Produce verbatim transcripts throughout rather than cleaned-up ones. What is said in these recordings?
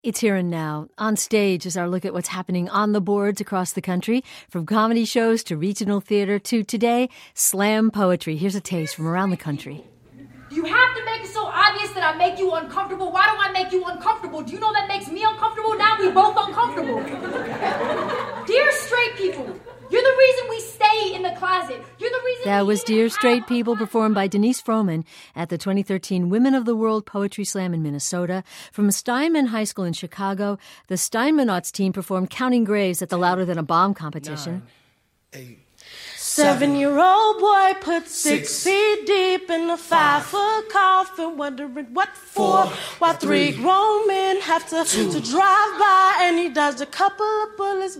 It's Here and Now. On Stage is our look at what's happening on the boards across the country, from comedy shows to regional theater to, today, slam poetry. Here's a taste from around the country. You have to make it so obvious that I make you uncomfortable. Why do I make you uncomfortable? Do you know that makes me uncomfortable? Now we both uncomfortable. Dear straight people, you're the reason we stay in the closet. You're the reason. That was Dear Straight People, performed by Denise Frohman at the twenty thirteen Women of the World Poetry Slam in Minnesota. From Steinman High School in Chicago, the Steinmanauts team performed Counting Graves at the Louder Than a Bomb competition. Nine, eight, Seven-year-old boy put six, Six. feet deep in a five-foot coffin, wondering what for. Four. While three Three. grown men have to, Two. to drive by, and he dodged a couple of bullets,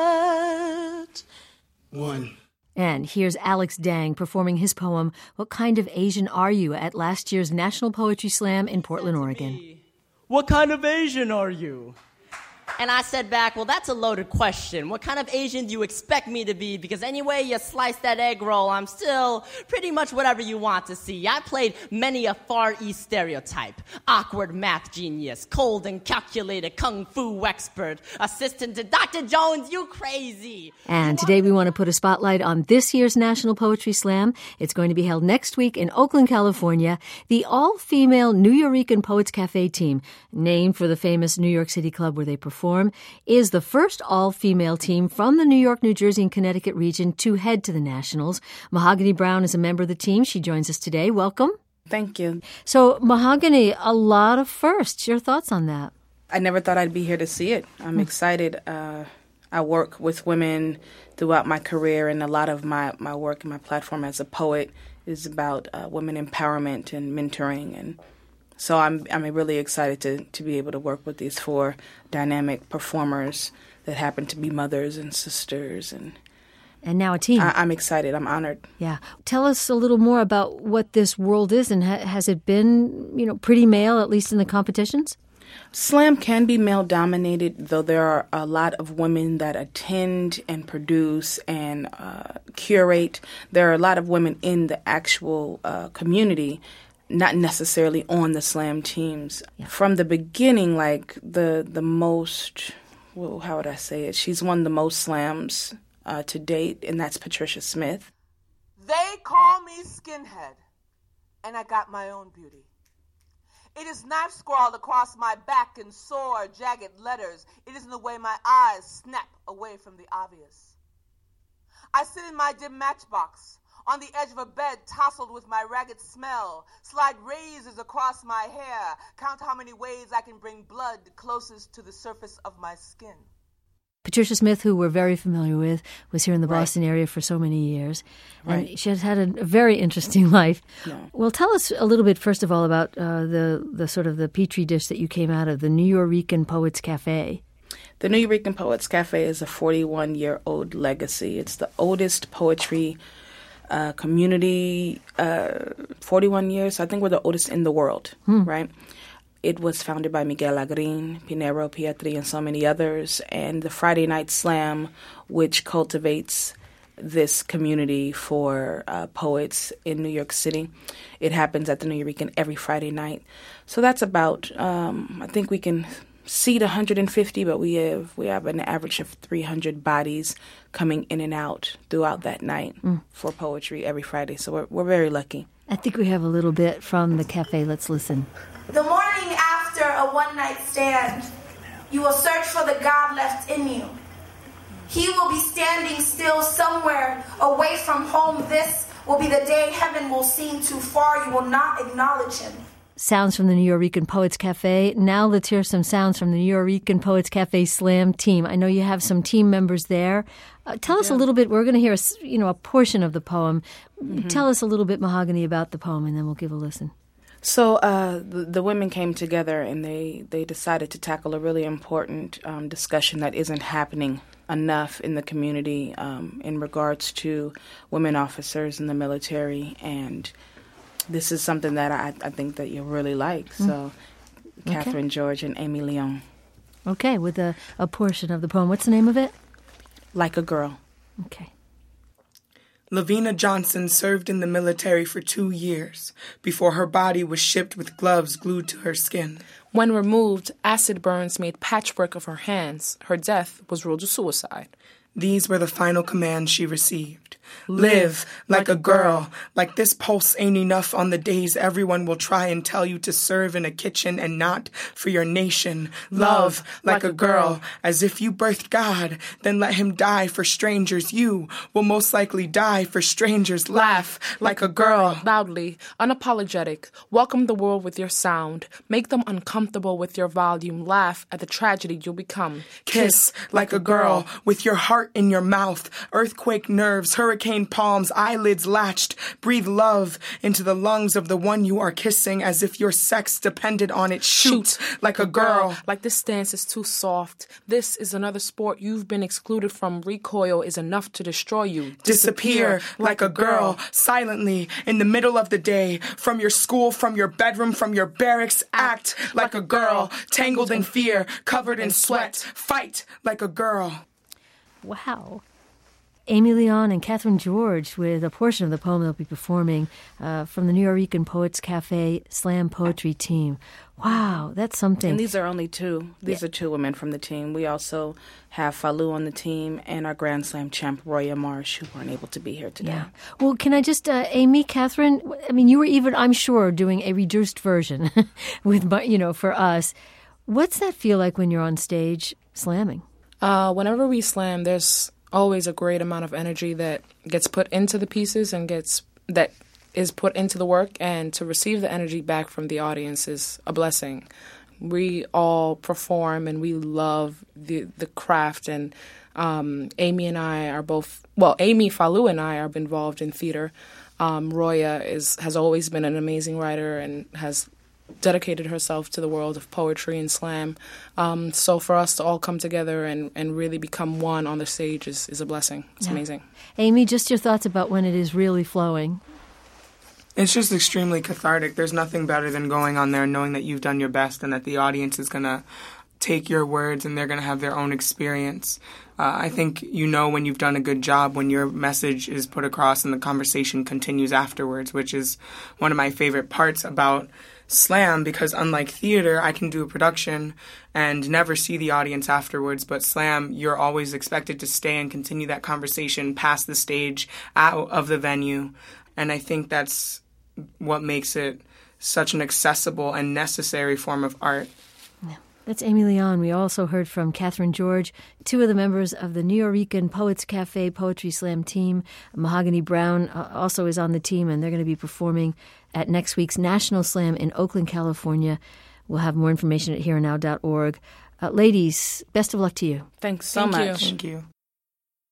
but... one. And here's Alex Dang performing his poem, What Kind of Asian Are You?, at last year's National Poetry Slam in Portland, Oregon. What kind of Asian are you? And I said back, well, that's a loaded question. What kind of Asian do you expect me to be? Because anyway you slice that egg roll, I'm still pretty much whatever you want to see. I played many a Far East stereotype. Awkward math genius, cold and calculated kung fu expert, assistant to Doctor Jones, you crazy. And today we want to put a spotlight on this year's National Poetry Slam. It's going to be held next week in Oakland, California. The all-female Nuyorican Poets Cafe team, named for the famous New York City club where they perform, is the first all-female team from the New York, New Jersey, and Connecticut region to head to the Nationals. Mahogany Brown is a member of the team. She joins us today. Welcome. Thank you. So, Mahogany, a lot of firsts. Your thoughts on that? I never thought I'd be here to see it. I'm excited. Uh, I work with women throughout my career, and a lot of my, my work and my platform as a poet is about uh, women empowerment and mentoring. And so I'm I'm really excited to, to be able to work with these four dynamic performers that happen to be mothers and sisters. And And now a team. I, I'm excited. I'm honored. Yeah. Tell us a little more about what this world is, and ha- has it been, you know, pretty male, at least in the competitions? Slam can be male-dominated, though there are a lot of women that attend and produce and uh, curate. There are a lot of women in the actual uh, community, not necessarily on the slam teams. Yeah. From the beginning, like the the most, well, how would I say it? She's won the most slams uh, to date, and that's Patricia Smith. They call me skinhead, and I got my own beauty. It is knife scrawled across my back in sore, jagged letters. It is in the way my eyes snap away from the obvious. I sit in my dim matchbox, on the edge of a bed tousled with my ragged smell, slide razors across my hair, count how many ways I can bring blood closest to the surface of my skin. Patricia Smith, who we're very familiar with, was here in the Right. Boston area for so many years. And Right. she has had a, a very interesting life. Yeah. Well, tell us a little bit, first of all, about uh, the, the sort of the petri dish that you came out of, the Nuyorican Poets Cafe. The Nuyorican Poets Cafe is a forty-one-year-old legacy. It's the oldest poetry uh, community, uh, forty-one years. I think we're the oldest in the world, Hmm. right? It was founded by Miguel Agrin, Pinero Pietri, and so many others. And the Friday Night Slam, which cultivates this community for uh, poets in New York City. It happens at the Nuyorican every Friday night. So that's about, um, I think we can seat one hundred fifty, but we have we have an average of three hundred bodies coming in and out throughout that night Mm. for poetry every Friday. So we're we're very lucky. I think we have a little bit from the cafe. Let's listen. The morning after a one-night stand, you will search for the God left in you. He will be standing still somewhere away from home. This will be the day heaven will seem too far. You will not acknowledge him. Sounds from the Nuyorican Poets Cafe. Now let's hear some sounds from the Nuyorican Poets Cafe Slam team. I know you have some team members there. Uh, tell us a little bit. We're going to hear a, s- you know, a portion of the poem. Mm-hmm. Tell us a little bit, Mahogany, about the poem, and then we'll give a listen. So uh, the, the women came together and they, they decided to tackle a really important um, discussion that isn't happening enough in the community um, in regards to women officers in the military. And this is something that I, I think that you'll really like. So Okay. Catherine George and Amy Leon. Okay, with a, a portion of the poem. What's the name of it? Like a Girl. Okay. Lavina Johnson served in the military for two years before her body was shipped with gloves glued to her skin. When removed, acid burns made patchwork of her hands. Her death was ruled a suicide. These were the final commands she received. Live like a girl. Like this pulse ain't enough on the days everyone will try and tell you to serve in a kitchen and not for your nation. Love like a girl. As if you birthed God, then let him die for strangers. You will most likely die for strangers. Laugh like a girl. Loudly, unapologetic. Welcome the world with your sound. Make them uncomfortable with your volume. Laugh at the tragedy you'll become. Kiss like a girl with your heart in your mouth. Earthquake nerves, hurricane palms, eyelids latched. Breathe love into the lungs of the one you are kissing as if your sex depended on it. Shoot, Shoot like a girl. Like this dance is too soft. This is another sport you've been excluded from. Recoil is enough to destroy you. Disappear like a girl, silently, in the middle of the day. From your school, from your bedroom, from your barracks. Act like a girl, tangled in fear, covered in sweat. Fight like a girl. Wow. Amy Leon and Catherine George with a portion of the poem they'll be performing uh, from the Nuyorican Poets Cafe Slam Poetry Team. Wow, that's something. And these are only two. These yeah. are two women from the team. We also have Falu on the team and our Grand Slam champ, Roya Marsh, who weren't able to be here today. Yeah. Well, can I just, uh, Amy, Catherine, I mean, you were even, I'm sure, doing a reduced version with, you know, for us. What's that feel like when you're on stage slamming? Uh, whenever we slam, there's always a great amount of energy that gets put into the pieces and gets that is put into the work, and to receive the energy back from the audience is a blessing. We all perform and we love the the craft, and um, Amy and I are both, well, Amy, Falu, and I are involved in theater. Um, Roya is has always been an amazing writer and has dedicated herself to the world of poetry and slam. Um, so for us to all come together and, and really become one on the stage is, is a blessing. It's yeah. amazing. Amy, just your thoughts about when it is really flowing. It's just extremely cathartic. There's nothing better than going on there and knowing that you've done your best and that the audience is going to take your words and they're going to have their own experience. Uh, I think you know when you've done a good job when your message is put across and the conversation continues afterwards, which is one of my favorite parts about slam, because unlike theater, I can do a production and never see the audience afterwards, but slam, you're always expected to stay and continue that conversation past the stage, out of the venue, and I think that's what makes it such an accessible and necessary form of art. Yeah. That's Amy Leon. We also heard from Catherine George, two of the members of the Nuyorican Poets Cafe Poetry Slam team. Mahogany Brown uh, also is on the team, and they're going to be performing at next week's National Slam in Oakland, California. We'll have more information at here and now dot org. Uh, ladies, best of luck to you. Thanks so Thank much. You. Thank you.